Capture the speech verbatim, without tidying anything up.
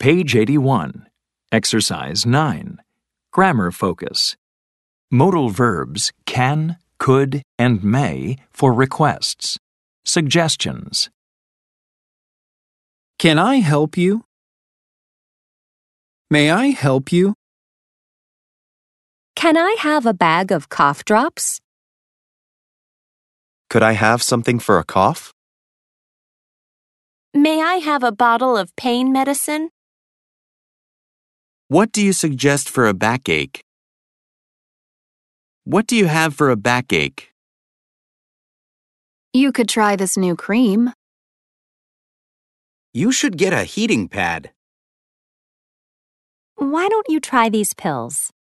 Page eighty-one. Exercise nine. Grammar focus. Modal verbs can, could, and may for requests. Suggestions. Can I help you? May I help you? Can I have a bag of cough drops? Could I have something for a cough? May I have a bottle of pain medicine? What do you suggest for a backache? What do you have for a backache? You could try this new cream. You should get a heating pad. Why don't you try these pills?